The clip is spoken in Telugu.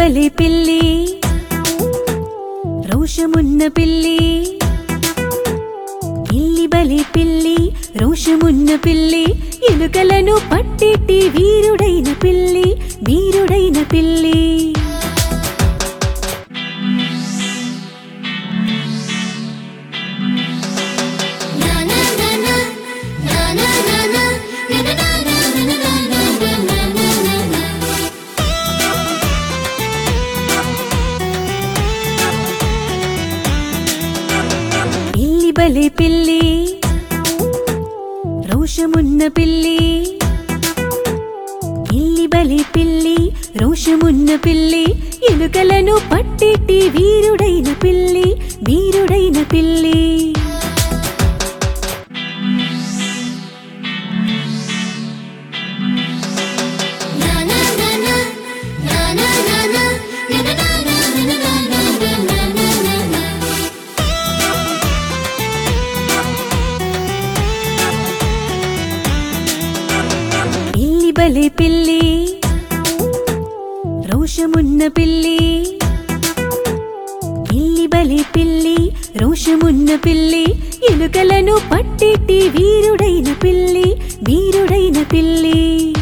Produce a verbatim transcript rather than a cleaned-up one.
బలే పిల్లి రోషమున్న పిల్లి పిల్లి బలే పిల్లి రోషమున్న పిల్లి ఎలుకలను పట్టేటి వీరుడైన పిల్లి వీరుడైన పిల్లి బలే పిల్లి రోషమున్న పిల్లి పిల్లి బలే పిల్లి రోషమున్న పిల్లి ఎలుకలను పట్టేటి వీరుడైన పిల్లి వీరుడైన పిల్లి బలే పిల్లి రోషమున్న పిల్లి పిల్లి బలే పిల్లి రోషమున్న పిల్లి ఎలుకలను పట్టేటి వీరుడైన పిల్లి వీరుడైన పిల్లి